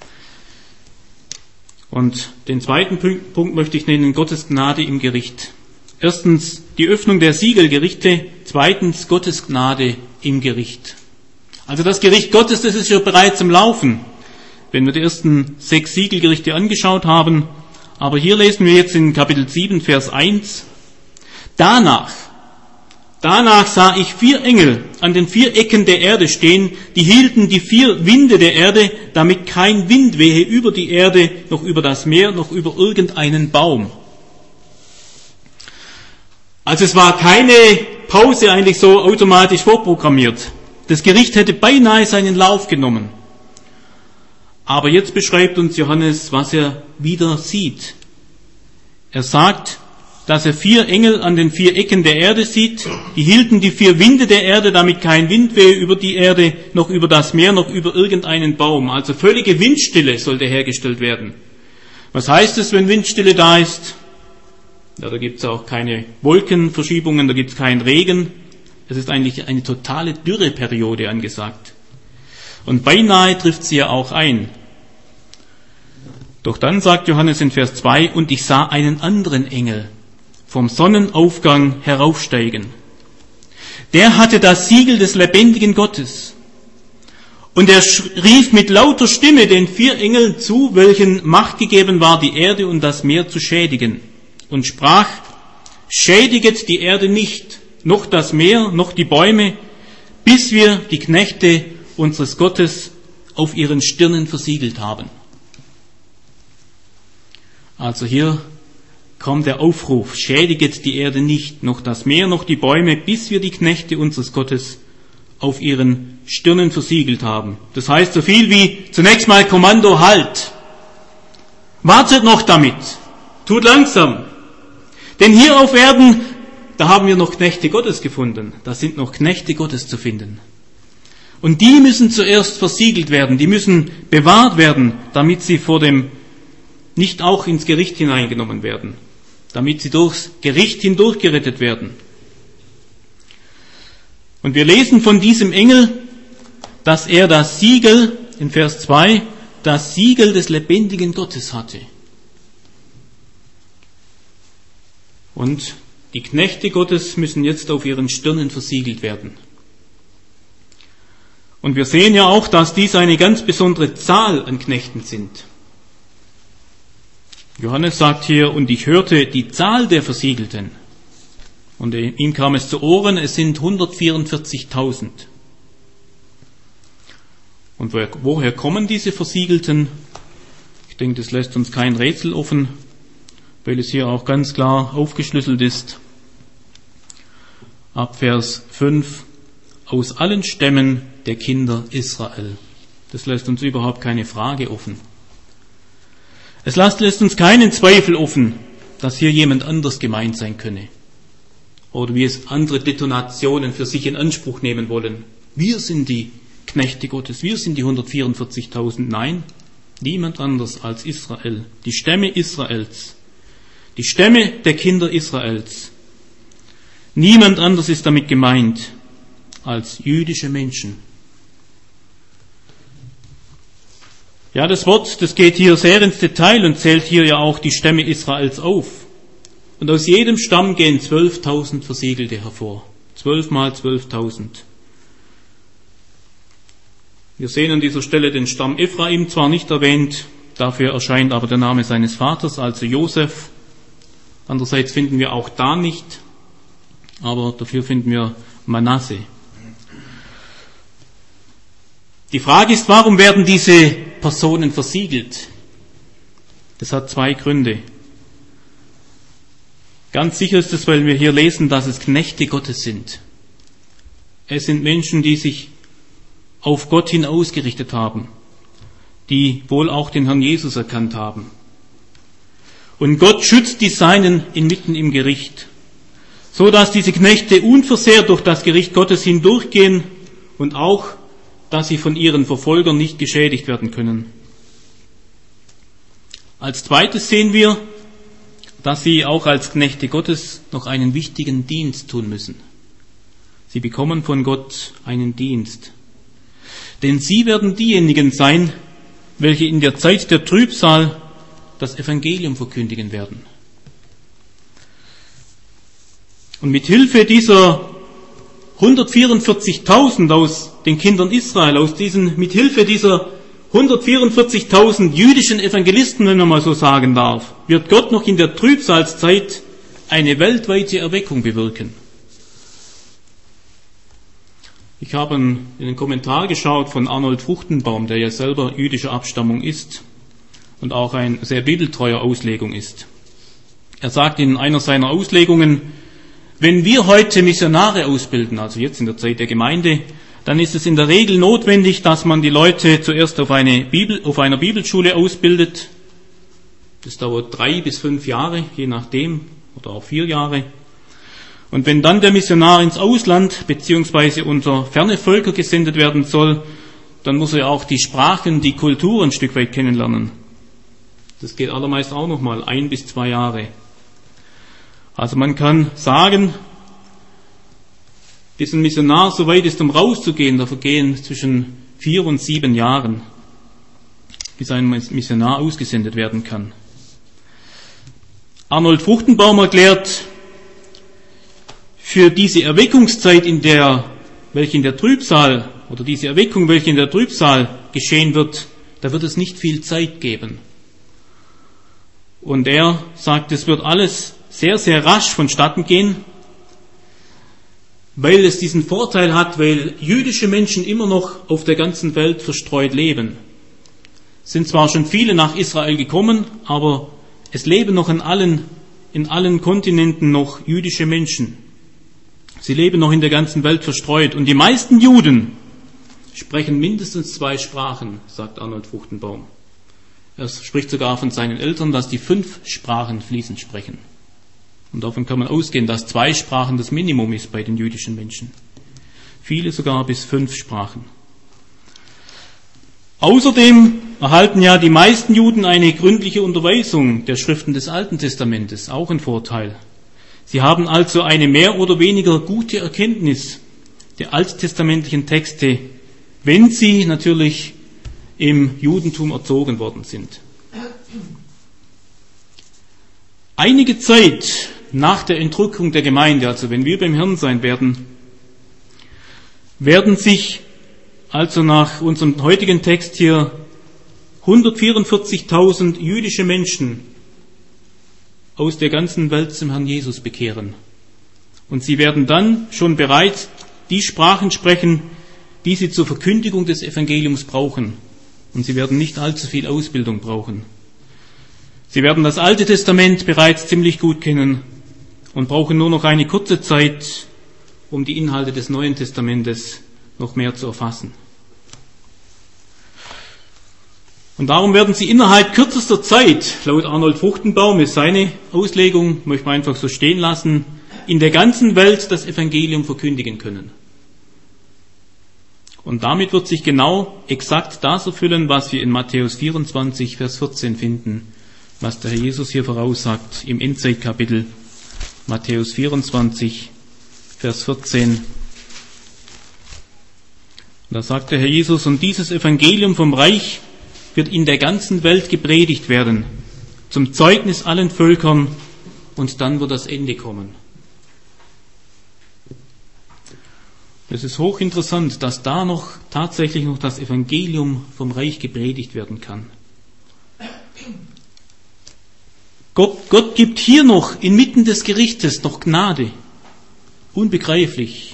Und den zweiten Punkt möchte ich nennen, Gottes Gnade im Gericht. Erstens die Öffnung der Siegelgerichte, zweitens Gottes Gnade im Gericht. Also das Gericht Gottes, das ist ja bereits im Laufen, wenn wir die ersten sechs Siegelgerichte angeschaut haben. Aber hier lesen wir jetzt in Kapitel sieben, Vers eins. Danach, danach sah ich vier Engel an den vier Ecken der Erde stehen, die hielten die vier Winde der Erde, damit kein Wind wehe über die Erde, noch über das Meer, noch über irgendeinen Baum. Also es war keine Pause eigentlich so automatisch vorprogrammiert. Das Gericht hätte beinahe seinen Lauf genommen. Aber jetzt beschreibt uns Johannes, was er wieder sieht. Er sagt, dass er vier Engel an den vier Ecken der Erde sieht, die hielten die vier Winde der Erde, damit kein Wind wehe über die Erde, noch über das Meer, noch über irgendeinen Baum. Also völlige Windstille sollte hergestellt werden. Was heißt es, wenn Windstille da ist? Ja, da gibt es auch keine Wolkenverschiebungen, da gibt es keinen Regen. Es ist eigentlich eine totale Dürreperiode angesagt. Und beinahe trifft sie ja auch ein. Doch dann sagt Johannes in Vers zwei, und ich sah einen anderen Engel vom Sonnenaufgang heraufsteigen. Der hatte das Siegel des lebendigen Gottes. Und er rief mit lauter Stimme den vier Engeln zu, welchen Macht gegeben war, die Erde und das Meer zu schädigen. Und sprach, schädiget die Erde nicht, noch das Meer, noch die Bäume, bis wir die Knechte unseres Gottes auf ihren Stirnen versiegelt haben. Also hier kommt der Aufruf, schädiget die Erde nicht, noch das Meer, noch die Bäume, bis wir die Knechte unseres Gottes auf ihren Stirnen versiegelt haben. Das heißt so viel wie zunächst mal Kommando, halt. Wartet noch damit. Tut langsam. Denn hier auf Erden, da haben wir noch Knechte Gottes gefunden. Da sind noch Knechte Gottes zu finden. Und die müssen zuerst versiegelt werden, die müssen bewahrt werden, damit sie vor dem nicht auch ins Gericht hineingenommen werden, damit sie durchs Gericht hindurch gerettet werden. Und wir lesen von diesem Engel, dass er das Siegel, in Vers zwei, das Siegel des lebendigen Gottes hatte. Und die Knechte Gottes müssen jetzt auf ihren Stirnen versiegelt werden. Und wir sehen ja auch, dass dies eine ganz besondere Zahl an Knechten sind. Johannes sagt hier, und ich hörte die Zahl der Versiegelten. Und ihm kam es zu Ohren, es sind hundertvierundvierzigtausend. Und woher kommen diese Versiegelten? Ich denke, das lässt uns kein Rätsel offen, weil es hier auch ganz klar aufgeschlüsselt ist. Ab Vers fünf, aus allen Stämmen der Kinder Israel. Das lässt uns überhaupt keine Frage offen. Es lässt uns keinen Zweifel offen, dass hier jemand anders gemeint sein könne. Oder wie es andere Detonationen für sich in Anspruch nehmen wollen. Wir sind die Knechte Gottes, wir sind die hundertvierundvierzigtausend. Nein, niemand anders als Israel, die Stämme Israels, die Stämme der Kinder Israels. Niemand anders ist damit gemeint als jüdische Menschen. Ja, das Wort, das geht hier sehr ins Detail und zählt hier ja auch die Stämme Israels auf. Und aus jedem Stamm gehen zwölftausend Versiegelte hervor. Zwölf mal zwölftausend. Wir sehen an dieser Stelle den Stamm Ephraim zwar nicht erwähnt, dafür erscheint aber der Name seines Vaters, also Josef. Andererseits finden wir auch Dan nicht, aber dafür finden wir Manasse. Die Frage ist, warum werden diese Personen versiegelt? Das hat zwei Gründe. Ganz sicher ist es, weil wir hier lesen, dass es Knechte Gottes sind. Es sind Menschen, die sich auf Gott hin ausgerichtet haben, die wohl auch den Herrn Jesus erkannt haben. Und Gott schützt die Seinen inmitten im Gericht, so dass diese Knechte unversehrt durch das Gericht Gottes hindurchgehen und auch, dass sie von ihren Verfolgern nicht geschädigt werden können. Als zweites sehen wir, dass sie auch als Knechte Gottes noch einen wichtigen Dienst tun müssen. Sie bekommen von Gott einen Dienst. Denn sie werden diejenigen sein, welche in der Zeit der Trübsal das Evangelium verkündigen werden. Und mit Hilfe dieser hundertvierundvierzigtausend aus den Kindern Israel, aus diesen, mit Hilfe dieser hundertvierundvierzigtausend jüdischen Evangelisten, wenn man mal so sagen darf, wird Gott noch in der Trübsalzeit eine weltweite Erweckung bewirken. Ich habe in den Kommentar geschaut von Arnold Fruchtenbaum, der ja selber jüdischer Abstammung ist und auch ein sehr bibeltreuer Auslegung ist. Er sagt in einer seiner Auslegungen, wenn wir heute Missionare ausbilden, also jetzt in der Zeit der Gemeinde, dann ist es in der Regel notwendig, dass man die Leute zuerst auf, eine Bibel, auf einer Bibelschule ausbildet. Das dauert drei bis fünf Jahre, je nachdem, oder auch vier Jahre. Und wenn dann der Missionar ins Ausland beziehungsweise unter ferne Völker gesendet werden soll, dann muss er auch die Sprachen, die Kultur ein Stück weit kennenlernen. Das geht allermeist auch nochmal ein bis zwei Jahre. Also man kann sagen, bis ein Missionar so weit ist, um rauszugehen, da vergehen zwischen vier und sieben Jahren, bis ein Missionar ausgesendet werden kann. Arnold Fruchtenbaum erklärt, für diese Erweckungszeit, in der, welche in der Trübsal, oder diese Erweckung, welche in der Trübsal geschehen wird, da wird es nicht viel Zeit geben. Und er sagt, es wird alles sehr, sehr rasch vonstatten gehen, weil es diesen Vorteil hat, weil jüdische Menschen immer noch auf der ganzen Welt verstreut leben. Es sind zwar schon viele nach Israel gekommen, aber es leben noch in allen, in allen Kontinenten noch jüdische Menschen. Sie leben noch in der ganzen Welt verstreut. Und die meisten Juden sprechen mindestens zwei Sprachen, sagt Arnold Fruchtenbaum. Er spricht sogar von seinen Eltern, dass die fünf Sprachen fließend sprechen. Und davon kann man ausgehen, dass zwei Sprachen das Minimum ist bei den jüdischen Menschen. Viele sogar bis fünf Sprachen. Außerdem erhalten ja die meisten Juden eine gründliche Unterweisung der Schriften des Alten Testamentes, auch ein Vorteil. Sie haben also eine mehr oder weniger gute Erkenntnis der alttestamentlichen Texte, wenn sie natürlich im Judentum erzogen worden sind. Einige Zeit nach der Entrückung der Gemeinde, also wenn wir beim Herrn sein werden, werden sich also nach unserem heutigen Text hier hundertvierundvierzigtausend jüdische Menschen aus der ganzen Welt zum Herrn Jesus bekehren. Und sie werden dann schon bereits die Sprachen sprechen, die sie zur Verkündigung des Evangeliums brauchen. Und sie werden nicht allzu viel Ausbildung brauchen. Sie werden das Alte Testament bereits ziemlich gut kennen und brauchen nur noch eine kurze Zeit, um die Inhalte des Neuen Testamentes noch mehr zu erfassen. Und darum werden sie innerhalb kürzester Zeit, laut Arnold Fruchtenbaum ist seine Auslegung, möchte man einfach so stehen lassen, in der ganzen Welt das Evangelium verkündigen können. Und damit wird sich genau exakt das erfüllen, was wir in Matthäus vierundzwanzig, Vers vierzehn finden, was der Herr Jesus hier voraussagt im Endzeitkapitel. Matthäus vierundzwanzig, Vers vierzehn. Da sagt der Herr Jesus, und dieses Evangelium vom Reich wird in der ganzen Welt gepredigt werden, zum Zeugnis allen Völkern, und dann wird das Ende kommen. Es ist hochinteressant, dass da noch tatsächlich noch das Evangelium vom Reich gepredigt werden kann. Gott, Gott gibt hier noch inmitten des Gerichtes noch Gnade. Unbegreiflich.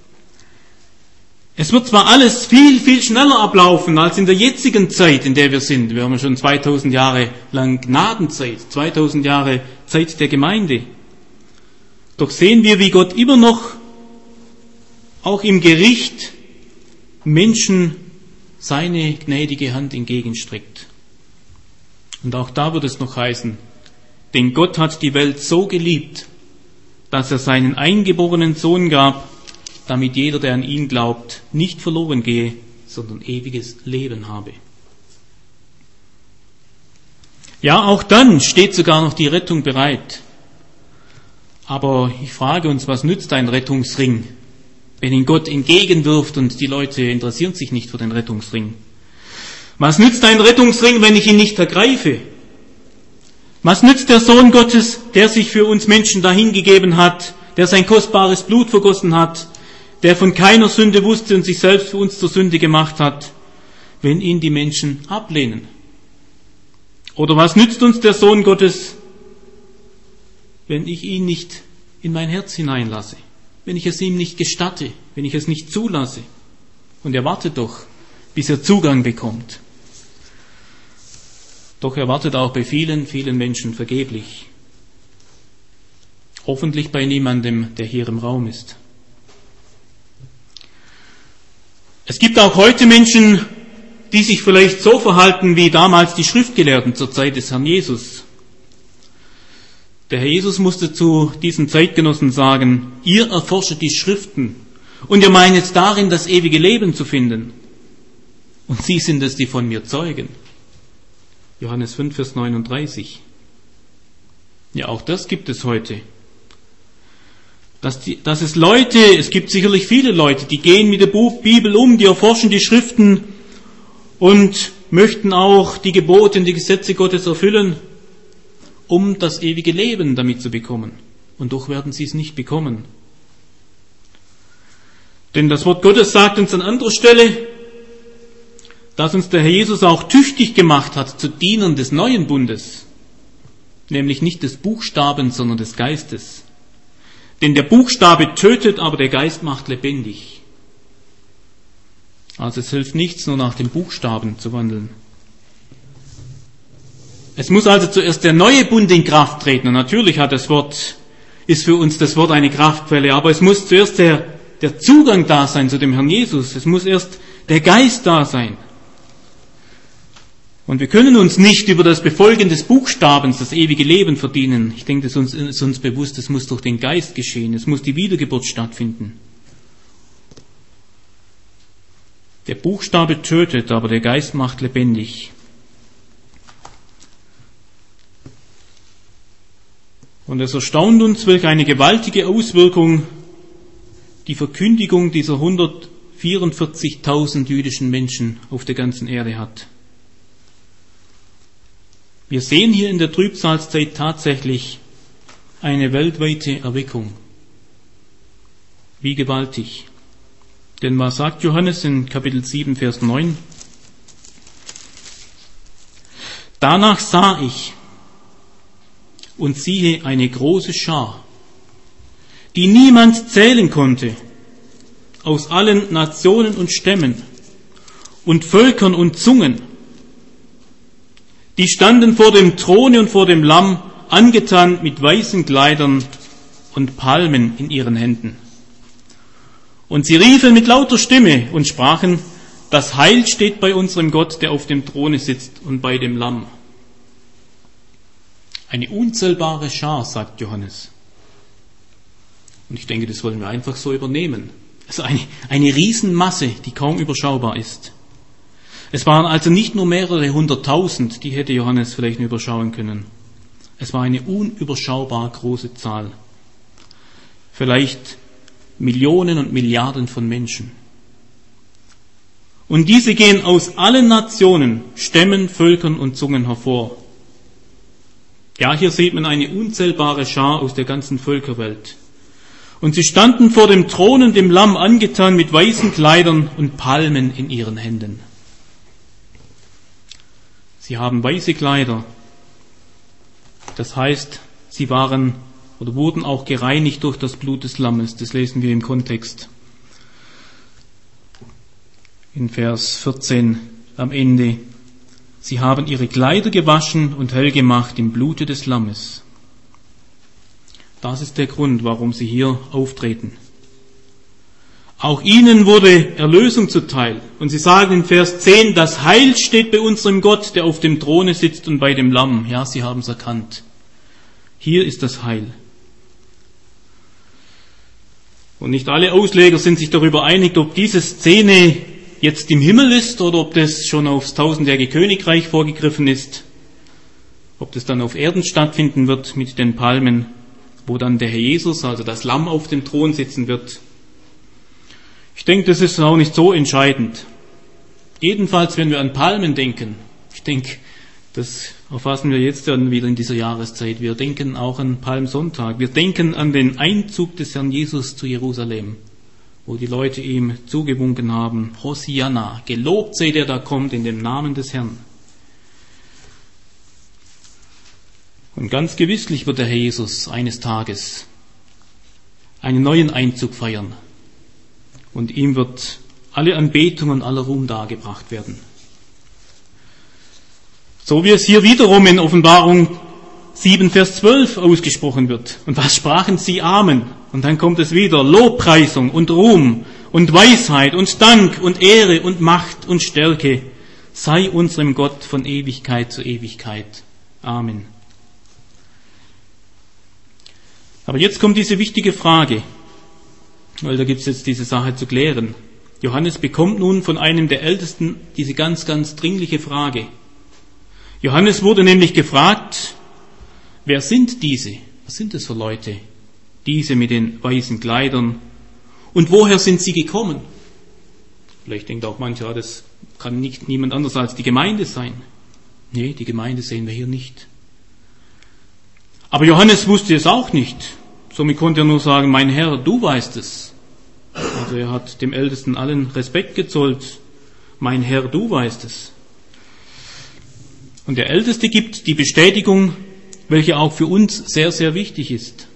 Es wird zwar alles viel, viel schneller ablaufen als in der jetzigen Zeit, in der wir sind. Wir haben schon zweitausend Jahre lang Gnadenzeit, zweitausend Jahre Zeit der Gemeinde. Doch sehen wir, wie Gott immer noch auch im Gericht Menschen seine gnädige Hand entgegenstreckt. Und auch da wird es noch heißen, denn Gott hat die Welt so geliebt, dass er seinen eingeborenen Sohn gab, damit jeder, der an ihn glaubt, nicht verloren gehe, sondern ewiges Leben habe. Ja, auch dann steht sogar noch die Rettung bereit. Aber ich frage uns, was nützt ein Rettungsring, wenn ihn Gott entgegenwirft und die Leute interessieren sich nicht für den Rettungsring? Was nützt ein Rettungsring, wenn ich ihn nicht ergreife? Was nützt der Sohn Gottes, der sich für uns Menschen dahingegeben hat, der sein kostbares Blut vergossen hat, der von keiner Sünde wusste und sich selbst für uns zur Sünde gemacht hat, wenn ihn die Menschen ablehnen? Oder was nützt uns der Sohn Gottes, wenn ich ihn nicht in mein Herz hineinlasse, wenn ich es ihm nicht gestatte, wenn ich es nicht zulasse? Und er wartet doch, bis er Zugang bekommt. Doch er wartet auch bei vielen, vielen Menschen vergeblich. Hoffentlich bei niemandem, der hier im Raum ist. Es gibt auch heute Menschen, die sich vielleicht so verhalten wie damals die Schriftgelehrten zur Zeit des Herrn Jesus. Der Herr Jesus musste zu diesen Zeitgenossen sagen, ihr erforscht die Schriften und ihr meinet darin, das ewige Leben zu finden. Und sie sind es, die von mir zeugen. Johannes fünf, Vers neununddreißig. Ja, auch das gibt es heute. Dass, die, dass es Leute, es gibt sicherlich viele Leute, die gehen mit der Bibel um, die erforschen die Schriften und möchten auch die Gebote und die Gesetze Gottes erfüllen, um das ewige Leben damit zu bekommen. Und doch werden sie es nicht bekommen. Denn das Wort Gottes sagt uns an anderer Stelle, dass uns der Herr Jesus auch tüchtig gemacht hat zu Dienern des neuen Bundes, nämlich nicht des Buchstabens, sondern des Geistes. Denn der Buchstabe tötet, aber der Geist macht lebendig. Also es hilft nichts, nur nach dem Buchstaben zu wandeln. Es muss also zuerst der neue Bund in Kraft treten. Und natürlich hat das Wort, ist für uns das Wort eine Kraftquelle, aber es muss zuerst der, der Zugang da sein zu dem Herrn Jesus. Es muss erst der Geist da sein. Und wir können uns nicht über das Befolgen des Buchstabens das ewige Leben verdienen. Ich denke, das ist uns, ist uns bewusst, es muss durch den Geist geschehen. Es muss die Wiedergeburt stattfinden. Der Buchstabe tötet, aber der Geist macht lebendig. Und es erstaunt uns, welch eine gewaltige Auswirkung die Verkündigung dieser hundertvierundvierzigtausend jüdischen Menschen auf der ganzen Erde hat. Wir sehen hier in der Trübsalzeit tatsächlich eine weltweite Erweckung. Wie gewaltig. Denn was sagt Johannes in Kapitel sieben, Vers neun? Danach sah ich und siehe eine große Schar, die niemand zählen konnte, aus allen Nationen und Stämmen und Völkern und Zungen. Die standen vor dem Throne und vor dem Lamm, angetan mit weißen Kleidern und Palmen in ihren Händen. Und sie riefen mit lauter Stimme und sprachen, das Heil steht bei unserem Gott, der auf dem Throne sitzt, und bei dem Lamm. Eine unzählbare Schar, sagt Johannes. Und ich denke, das wollen wir einfach so übernehmen. Also eine, eine Riesenmasse, die kaum überschaubar ist. Es waren also nicht nur mehrere hunderttausend, die hätte Johannes vielleicht nur überschauen können. Es war eine unüberschaubar große Zahl. Vielleicht Millionen und Milliarden von Menschen. Und diese gehen aus allen Nationen, Stämmen, Völkern und Zungen hervor. Ja, hier sieht man eine unzählbare Schar aus der ganzen Völkerwelt. Und sie standen vor dem Thron und dem Lamm angetan mit weißen Kleidern und Palmen in ihren Händen. Sie haben weiße Kleider. Das heißt, sie waren oder wurden auch gereinigt durch das Blut des Lammes. Das lesen wir im Kontext. In Vers vierzehn am Ende. Sie haben ihre Kleider gewaschen und hell gemacht im Blute des Lammes. Das ist der Grund, warum sie hier auftreten. Auch ihnen wurde Erlösung zuteil. Und sie sagen in Vers zehn, das Heil steht bei unserem Gott, der auf dem Throne sitzt und bei dem Lamm. Ja, sie haben es erkannt. Hier ist das Heil. Und nicht alle Ausleger sind sich darüber einig, ob diese Szene jetzt im Himmel ist oder ob das schon aufs tausendjährige Königreich vorgegriffen ist. Ob das dann auf Erden stattfinden wird mit den Palmen wo dann der Herr Jesus, also das Lamm, auf dem Thron sitzen wird. Ich denke, das ist auch nicht so entscheidend. Jedenfalls, wenn wir an Palmen denken, ich denke, das erfassen wir jetzt dann wieder in dieser Jahreszeit. Wir denken auch an Palmsonntag. Wir denken an den Einzug des Herrn Jesus zu Jerusalem, wo die Leute ihm zugewunken haben, Hosianna, gelobt sei der da kommt in dem Namen des Herrn. Und ganz gewisslich wird der Herr Jesus eines Tages einen neuen Einzug feiern. Und ihm wird alle Anbetung und aller Ruhm dargebracht werden. So wie es hier wiederum in Offenbarung sieben, Vers zwölf ausgesprochen wird. Und was sprachen sie? Amen. Und dann kommt es wieder. Lobpreisung und Ruhm und Weisheit und Dank und Ehre und Macht und Stärke sei unserem Gott von Ewigkeit zu Ewigkeit. Amen. Aber jetzt kommt diese wichtige Frage, weil da gibt es jetzt diese Sache zu klären. Johannes bekommt nun von einem der Ältesten diese ganz, ganz dringliche Frage. Johannes wurde nämlich gefragt, wer sind diese? Was sind das für Leute? Diese mit den weißen Kleidern. Und woher sind sie gekommen? Vielleicht denkt auch mancher, das kann nicht niemand anders als die Gemeinde sein. Nee, die Gemeinde sehen wir hier nicht. Aber Johannes wusste es auch nicht. Somit konnte er nur sagen, mein Herr, du weißt es. Also er hat dem Ältesten allen Respekt gezollt. Mein Herr, du weißt es. Und der Älteste gibt die Bestätigung, welche auch für uns sehr, sehr wichtig ist.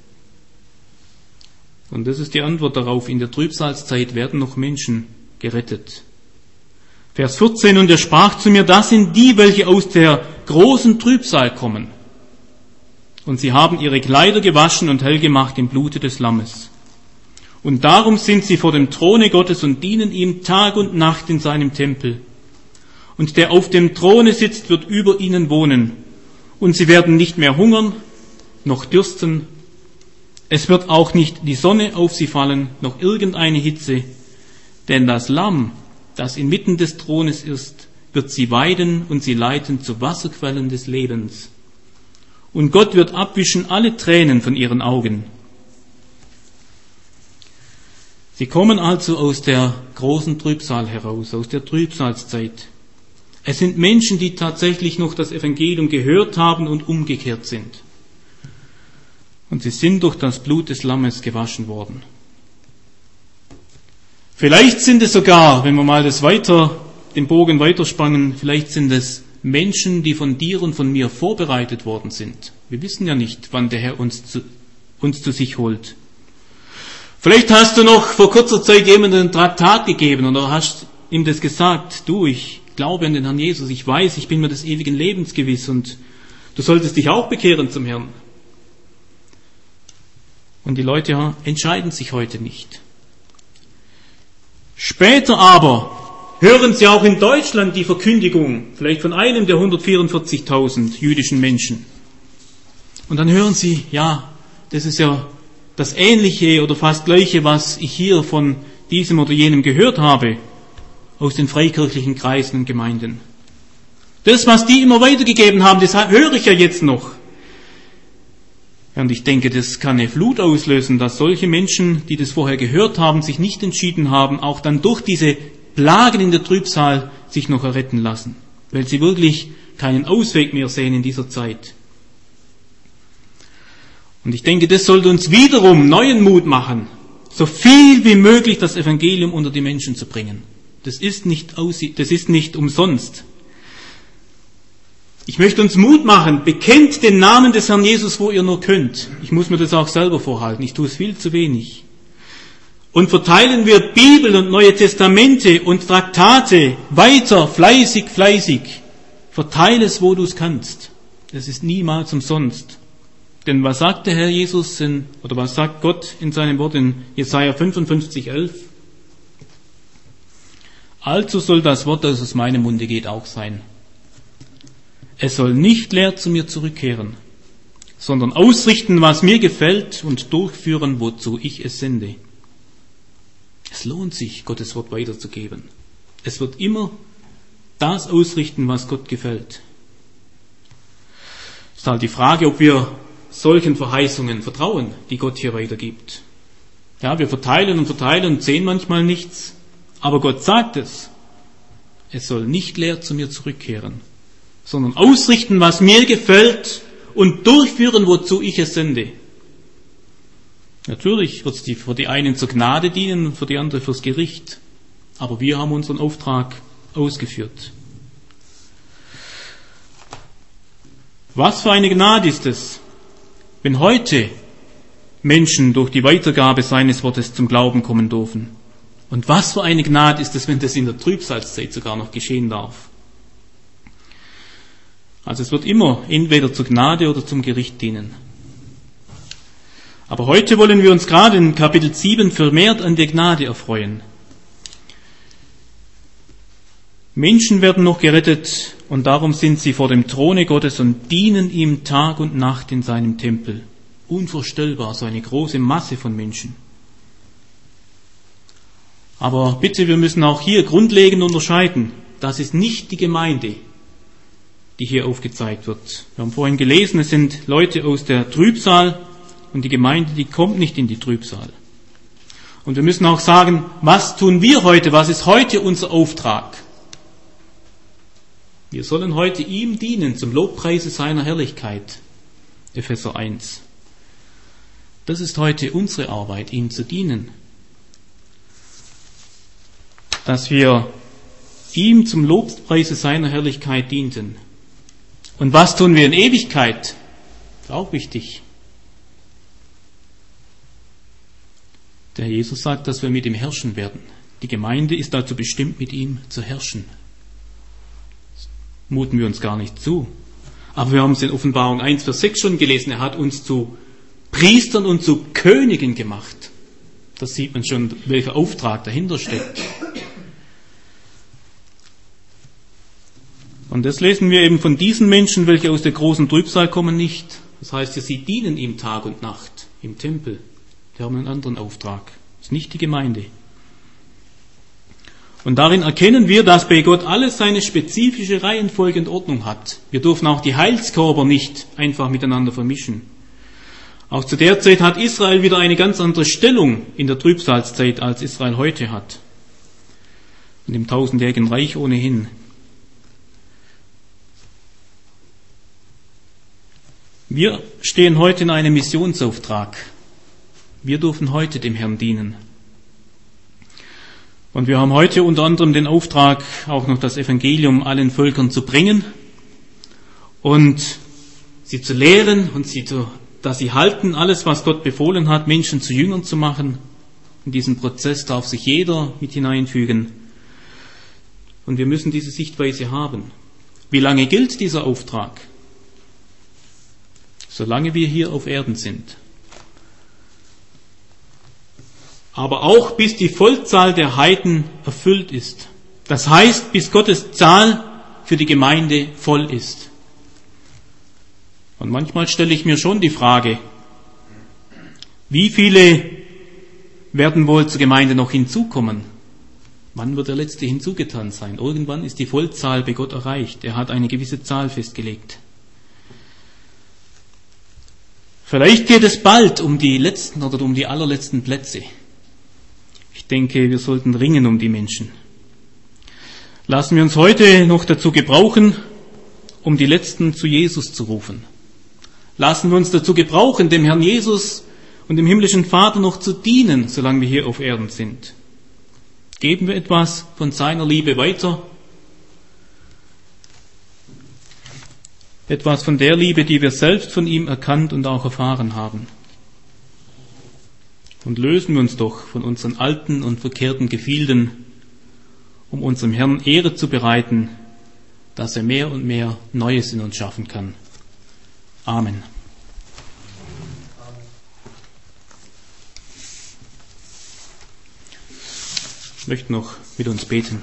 Und das ist die Antwort darauf, in der Trübsalzeit werden noch Menschen gerettet. Vers vierzehn, und er sprach zu mir, das sind die, welche aus der großen Trübsal kommen. Und sie haben ihre Kleider gewaschen und hell gemacht im Blute des Lammes. Und darum sind sie vor dem Throne Gottes und dienen ihm Tag und Nacht in seinem Tempel. Und der auf dem Throne sitzt, wird über ihnen wohnen. Und sie werden nicht mehr hungern, noch dürsten. Es wird auch nicht die Sonne auf sie fallen, noch irgendeine Hitze. Denn das Lamm, das inmitten des Thrones ist, wird sie weiden und sie leiten zu Wasserquellen des Lebens. Und Gott wird abwischen alle Tränen von ihren Augen. Sie kommen also aus der großen Trübsal heraus, aus der Trübsalzeit. Es sind Menschen, die tatsächlich noch das Evangelium gehört haben und umgekehrt sind. Und sie sind durch das Blut des Lammes gewaschen worden. Vielleicht sind es sogar, wenn wir mal das weiter, den Bogen weiterspannen, vielleicht sind es Menschen, die von dir und von mir vorbereitet worden sind. Wir wissen ja nicht, wann der Herr uns zu, uns zu sich holt. Vielleicht hast du noch vor kurzer Zeit jemandem ein Traktat gegeben oder hast ihm das gesagt, du, ich glaube an den Herrn Jesus, ich weiß, ich bin mir des ewigen Lebens gewiss und du solltest dich auch bekehren zum Herrn. Und die Leute ja, entscheiden sich heute nicht. Später aber hören sie auch in Deutschland die Verkündigung, vielleicht von einem der hundertvierundvierzigtausend jüdischen Menschen. Und dann hören sie, ja, das ist ja das Ähnliche oder fast Gleiche, was ich hier von diesem oder jenem gehört habe, aus den freikirchlichen Kreisen und Gemeinden. Das, was die immer weitergegeben haben, das höre ich ja jetzt noch. Ja, und ich denke, das kann eine Flut auslösen, dass solche Menschen, die das vorher gehört haben, sich nicht entschieden haben, auch dann durch diese Plagen in der Trübsal sich noch erretten lassen, weil sie wirklich keinen Ausweg mehr sehen in dieser Zeit. Und ich denke, das sollte uns wiederum neuen Mut machen, so viel wie möglich das Evangelium unter die Menschen zu bringen. Das ist nicht, das ist nicht umsonst. Ich möchte uns Mut machen, bekennt den Namen des Herrn Jesus, wo ihr nur könnt. Ich muss mir das auch selber vorhalten, ich tue es viel zu wenig. Und verteilen wir Bibel und Neue Testamente und Traktate weiter, fleißig, fleißig. Verteile es, wo du es kannst. Das ist niemals umsonst. Denn was sagt der Herr Jesus in, oder was sagt Gott in seinem Wort in Jesaja fünfundfünfzig, elf? Also soll das Wort, das aus meinem Munde geht, auch sein. Es soll nicht leer zu mir zurückkehren, sondern ausrichten, was mir gefällt und durchführen, wozu ich es sende. Es lohnt sich, Gottes Wort weiterzugeben. Es wird immer das ausrichten, was Gott gefällt. Es ist halt die Frage, ob wir solchen Verheißungen vertrauen, die Gott hier weitergibt. Ja, wir verteilen und verteilen und sehen manchmal nichts, aber Gott sagt es. Es soll nicht leer zu mir zurückkehren, sondern ausrichten, was mir gefällt und durchführen, wozu ich es sende. Natürlich wird es für die einen zur Gnade dienen, für die anderen fürs Gericht. Aber wir haben unseren Auftrag ausgeführt. Was für eine Gnade ist es, wenn heute Menschen durch die Weitergabe seines Wortes zum Glauben kommen dürfen. Und was für eine Gnade ist es, wenn das in der Trübsalzeit sogar noch geschehen darf. Also es wird immer entweder zur Gnade oder zum Gericht dienen. Aber heute wollen wir uns gerade in Kapitel sieben vermehrt an der Gnade erfreuen. Menschen werden noch gerettet und darum sind sie vor dem Throne Gottes und dienen ihm Tag und Nacht in seinem Tempel. Unvorstellbar, so eine große Masse von Menschen. Aber bitte, wir müssen auch hier grundlegend unterscheiden. Das ist nicht die Gemeinde, die hier aufgezeigt wird. Wir haben vorhin gelesen, es sind Leute aus der Trübsal und die Gemeinde, die kommt nicht in die Trübsal. Und wir müssen auch sagen, was tun wir heute? Was ist heute unser Auftrag? Wir sollen heute ihm dienen zum Lobpreise seiner Herrlichkeit. Epheser eins. Das ist heute unsere Arbeit, ihm zu dienen. Dass wir ihm zum Lobpreise seiner Herrlichkeit dienten. Und was tun wir in Ewigkeit? Das ist auch wichtig. Der Jesus sagt, dass wir mit ihm herrschen werden. Die Gemeinde ist dazu bestimmt, mit ihm zu herrschen. Das muten wir uns gar nicht zu. Aber wir haben es in Offenbarung eins, Vers sechs schon gelesen. Er hat uns zu Priestern und zu Königen gemacht. Da sieht man schon, welcher Auftrag dahinter steckt. Und das lesen wir eben von diesen Menschen, welche aus der großen Trübsal kommen, nicht. Das heißt, sie dienen ihm Tag und Nacht im Tempel. Die haben einen anderen Auftrag. Das ist nicht die Gemeinde. Und darin erkennen wir, dass bei Gott alles seine spezifische Reihenfolge und Ordnung hat. Wir dürfen auch die Heilskörper nicht einfach miteinander vermischen. Auch zu der Zeit hat Israel wieder eine ganz andere Stellung in der Trübsalzeit, als Israel heute hat. Und im tausendjährigen Reich ohnehin. Wir stehen heute in einem Missionsauftrag. Wir dürfen heute dem Herrn dienen. Und wir haben heute unter anderem den Auftrag, auch noch das Evangelium allen Völkern zu bringen und sie zu lehren und sie zu, dass sie halten, alles, was Gott befohlen hat, Menschen zu Jüngern zu machen. In diesen Prozess darf sich jeder mit hineinfügen. Und wir müssen diese Sichtweise haben. Wie lange gilt dieser Auftrag? Solange wir hier auf Erden sind. Aber auch bis die Vollzahl der Heiden erfüllt ist. Das heißt, bis Gottes Zahl für die Gemeinde voll ist. Und manchmal stelle ich mir schon die Frage, wie viele werden wohl zur Gemeinde noch hinzukommen? Wann wird der Letzte hinzugetan sein? Irgendwann ist die Vollzahl bei Gott erreicht. Er hat eine gewisse Zahl festgelegt. Vielleicht geht es bald um die letzten oder um die allerletzten Plätze. Ich denke, wir sollten ringen um die Menschen. Lassen wir uns heute noch dazu gebrauchen, um die Letzten zu Jesus zu rufen. Lassen wir uns dazu gebrauchen, dem Herrn Jesus und dem himmlischen Vater noch zu dienen, solange wir hier auf Erden sind. Geben wir etwas von seiner Liebe weiter. Etwas von der Liebe, die wir selbst von ihm erkannt und auch erfahren haben. Und lösen wir uns doch von unseren alten und verkehrten Gefilden, um unserem Herrn Ehre zu bereiten, dass er mehr und mehr Neues in uns schaffen kann. Amen. Ich möchte noch mit uns beten.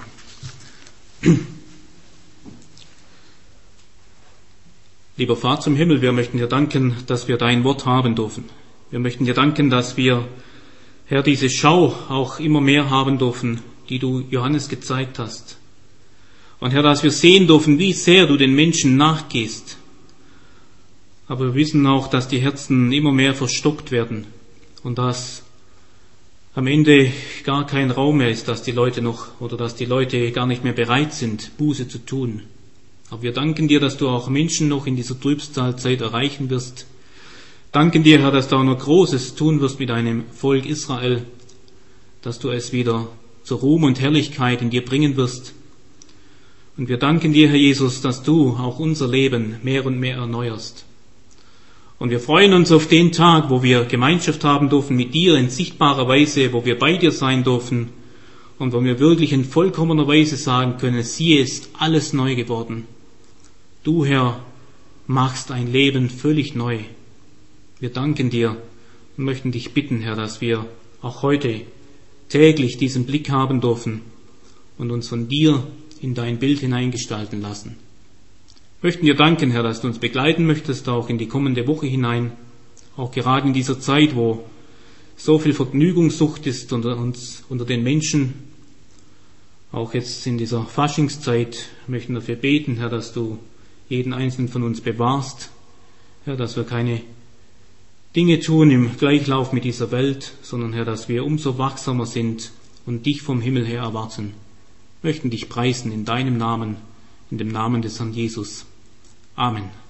Lieber Vater im Himmel, wir möchten dir danken, dass wir dein Wort haben dürfen. Wir möchten dir danken, dass wir, Herr, diese Schau auch immer mehr haben dürfen, die du Johannes gezeigt hast. Und Herr, dass wir sehen dürfen, wie sehr du den Menschen nachgehst. Aber wir wissen auch, dass die Herzen immer mehr verstockt werden und dass am Ende gar kein Raum mehr ist, dass die Leute noch oder dass die Leute gar nicht mehr bereit sind, Buße zu tun. Aber wir danken dir, dass du auch Menschen noch in dieser Trübsalzeit erreichen wirst. Danken dir, Herr, dass du auch noch Großes tun wirst mit deinem Volk Israel, dass du es wieder zur Ruhm und Herrlichkeit in dir bringen wirst. Und wir danken dir, Herr Jesus, dass du auch unser Leben mehr und mehr erneuerst. Und wir freuen uns auf den Tag, wo wir Gemeinschaft haben dürfen mit dir in sichtbarer Weise, wo wir bei dir sein dürfen und wo wir wirklich in vollkommener Weise sagen können, siehe, ist alles neu geworden. Du, Herr, machst ein Leben völlig neu. Wir danken dir und möchten dich bitten, Herr, dass wir auch heute täglich diesen Blick haben dürfen und uns von dir in dein Bild hineingestalten lassen. Wir möchten dir danken, Herr, dass du uns begleiten möchtest, auch in die kommende Woche hinein, auch gerade in dieser Zeit, wo so viel Vergnügungssucht ist unter uns, unter den Menschen. Auch jetzt in dieser Faschingszeit möchten wir dafür beten, Herr, dass du jeden einzelnen von uns bewahrst, Herr, dass wir keine Dinge tun im Gleichlauf mit dieser Welt, sondern, Herr, dass wir umso wachsamer sind und dich vom Himmel her erwarten. Wir möchten dich preisen in deinem Namen, in dem Namen des Herrn Jesus. Amen.